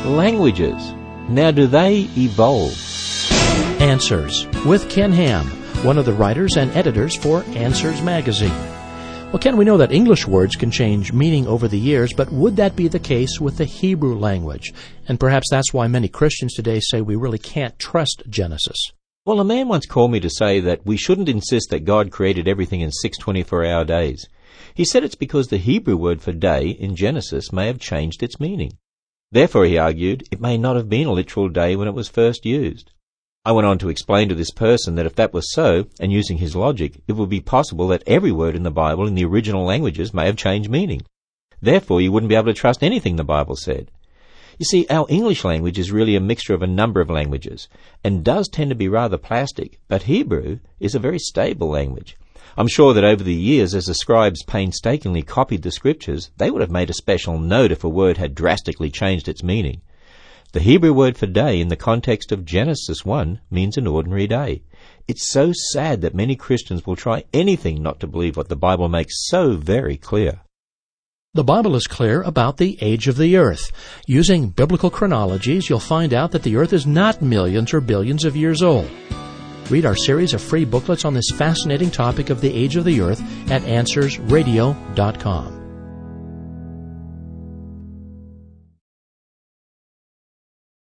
Languages. Now, do they evolve? Answers with Ken Ham, one of the writers and editors for Answers Magazine. Well, Ken, we know that English words can change meaning over the years, but would that be the case with the Hebrew language? And perhaps that's why many Christians today say we really can't trust Genesis. Well, a man once called me to say that we shouldn't insist that God created everything in 6 24-hour days. He said it's because the Hebrew word for day in Genesis may have changed its meaning. Therefore, he argued, it may not have been a literal day when it was first used. I went on to explain to this person that if that was so, and using his logic, it would be possible that every word in the Bible in the original languages may have changed meaning. Therefore, you wouldn't be able to trust anything the Bible said. You see, our English language is really a mixture of a number of languages, and does tend to be rather plastic, but Hebrew is a very stable language. I'm sure that over the years, as the scribes painstakingly copied the scriptures, they would have made a special note if a word had drastically changed its meaning. The Hebrew word for day in the context of Genesis 1 means an ordinary day. It's so sad that many Christians will try anything not to believe what the Bible makes so very clear. The Bible is clear about the age of the earth. Using biblical chronologies, you'll find out that the earth is not millions or billions of years old. Read our series of free booklets on this fascinating topic of the age of the earth at AnswersRadio.com.